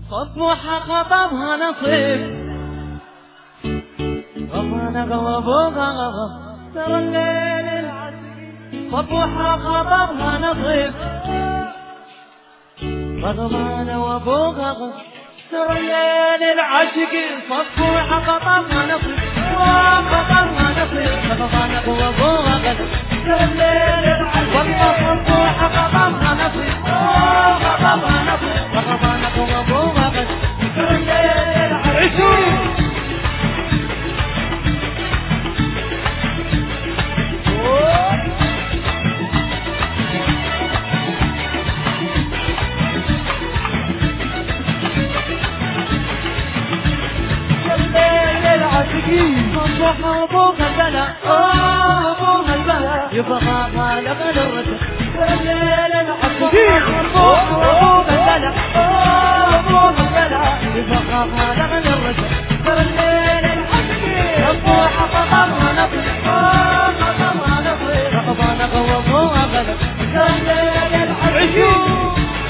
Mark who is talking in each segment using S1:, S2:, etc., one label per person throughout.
S1: صبوحة خطبها نصيب غفانا غوابوها ترى الليل العسير. صبوحة خطبها نصيب غضبانة وابوها ترى الليل العاشقين. صبوحة خطبها نصيب خطبها نصيب غضبانة وابوها ترى الليل العاشقين. والله صبوحة خطبها نصيب خطبها نصيب غضبانة وابوها ترى الليل العاشقين. صبوحة ابوها البلا ابوها البلا يبغى غالب الرجل الليل العاشقين. صبوحة ابوها البلا ابوها البلا يبغى غالب الرجل الليل العاشقين. صبوحة خطبها نصيب خطبها نصيب غضبانة غوابوها غلب الليل العاشقين.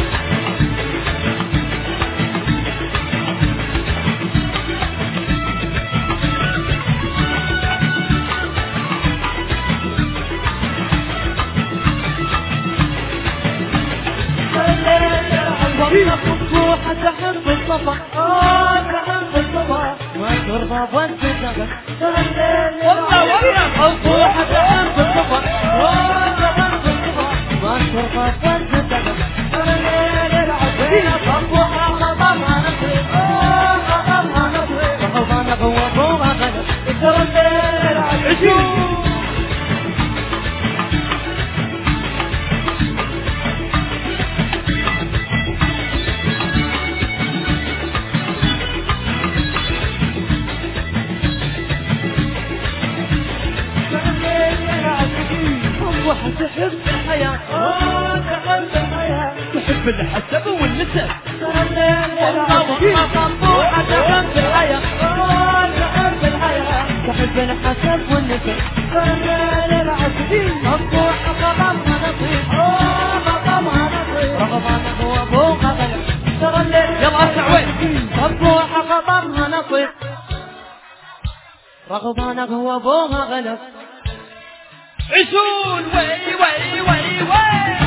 S1: صبوحة تحب الصفا تحب الصفا ما ترضى بالزغل ترى الليل. والله صبوحة تحب الصفا تحب الصفا ما ترضى بالزغل ترى الليل العسير. صبوحة خطبها نصيب خطبها نصيب غضبانة غوابوها غلب ترى الليل العسير. تحب الحياة تحب الحياة تحب الحسب والنسب ترى الليل العاشقين. صبوحة تحب الحياة تحب الحياة تحب الحسب والنسب ترى الليل العاشقين. صبوحة خطبها نصيب خطبها نصيب رغبانة وابوها غلب ترى الليل. يلا اسمع وين. صبوحة خطبها نصيب رغبانة وابوها غلب عيشون وي وي وي وي.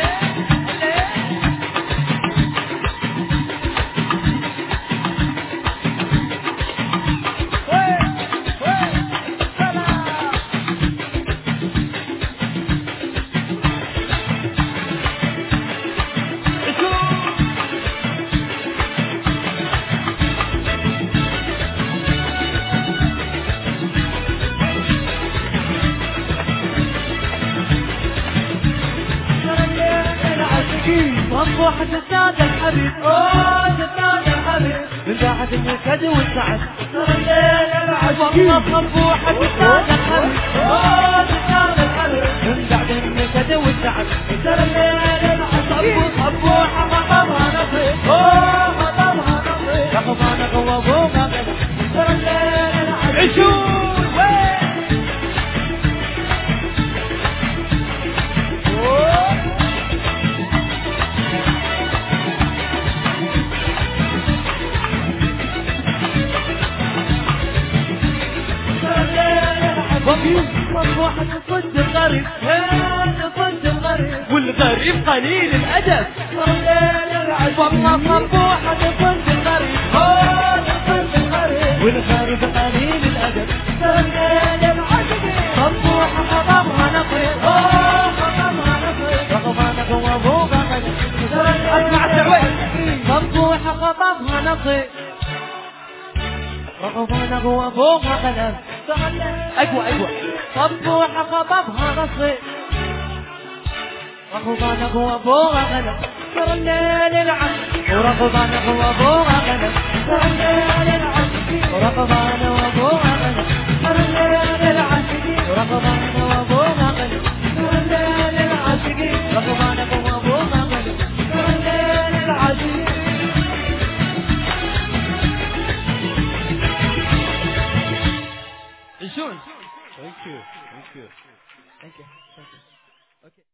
S1: صبوحة تزداد الحبيب تزداد الحبيب من بعد النكد والسعد ترى الليل العاشقين. صبوحة تزداد الحبيب تزداد الحبيب من بعد النكد والسعد ترى الليل العاشقين. صبوحة خطبها نصيب خطبها نصيب غضبانة غوابوها غلب ترى الليل العاشقين. صبوحة تصد الغريب تصد الغريب والغريب قليل الأدب ترى الليل العاشقين. والله صبوحة تصد الغريب تصد الغريب والغريب قليل الأدب ترى الليل العاشقين. صبوحة خطبها نصيب خطبها نصيب رغبانة وابوها غلب ترى الليل العاشقين. صبوحة خطبها نصيب رغبانة وابوها غلب أقوى صبوحة خطبها نصيب رغبانة وابوها غلب ترى الليل العاشقين. ورغبانة وابوها غلب ترى الليل العاشقين. ورغبانة وابوها غلب ترى الليل العاشقين. ورغبانة وابوها غلب ترى الليل العاشقين. رغبانة وابوها غلب ترى الليل العاشقين. Thank you.